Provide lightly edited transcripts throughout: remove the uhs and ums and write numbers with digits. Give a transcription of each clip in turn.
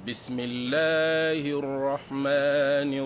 بسم الله الرحمن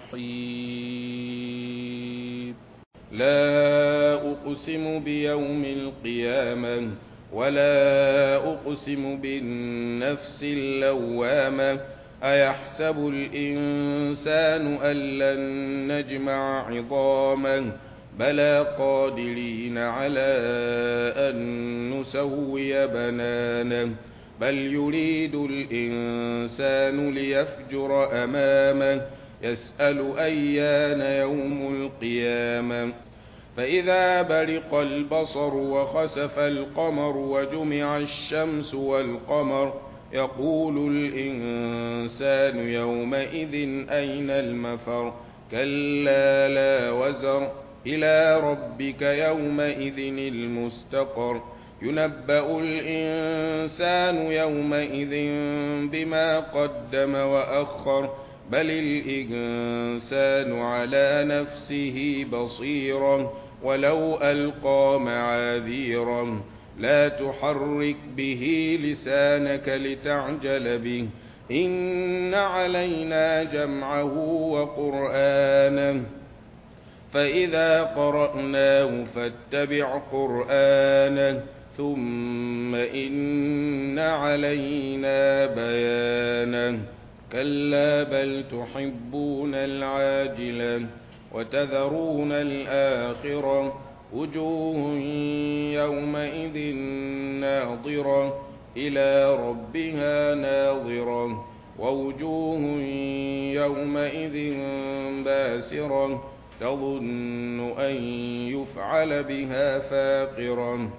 الرحيم. لا أقسم بيوم القيامة ولا أقسم بالنفس اللوامة أيحسب الإنسان أن لن نجمع عظامه بلى قادرين على أن نسوي بنانه بل يريد الإنسان ليفجر أمامه يسأل أيان يوم القيامة فإذا برق البصر وخسف القمر وجمع الشمس والقمر يقول الإنسان يومئذ أين المفر كلا لا وزر إلى ربك يومئذ المستقر ينبأ الإنسان يومئذ بما قدم وأخر بل الإنسان على نفسه بصيرا ولو ألقى معاذيرا لا تحرك به لسانك لتعجل به إن علينا جمعه وقرآنه فإذا قرأناه فاتبع قرآنه ثم إن علينا بيانه كلا بل تحبون العاجلة وتذرون الآخرة وجوه يومئذ ناظرة إلى ربها ناظرة ووجوه يومئذ باسرة تظن أن يفعل بها فاقرة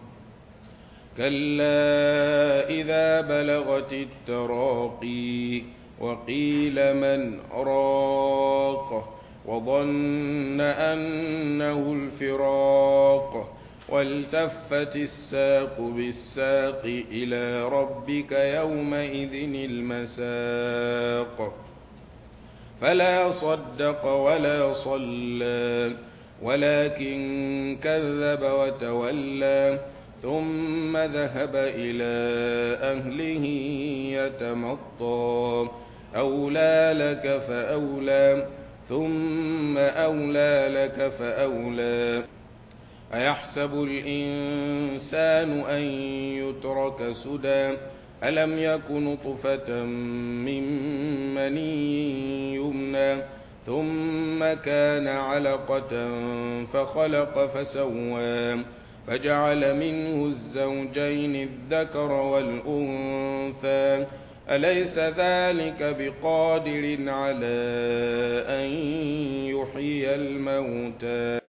كلا إذا بلغت التراقي وقيل من راق وظن أنه الفراق والتفت الساق بالساق إلى ربك يومئذ المساق فلا صدق ولا صلى ولكن كذب وتولى ثم ذهب إلى أهله يتمطى أولى لك فأولى ثم أولى لك فأولى أيحسب الإنسان أن يترك سدى ألم يك نطفة من مني يمنى ثم كان علقة فخلق فسوى فجعل منه الزوجين الذكر والأنثى أليس ذلك بقادر على أن يحيي الموتى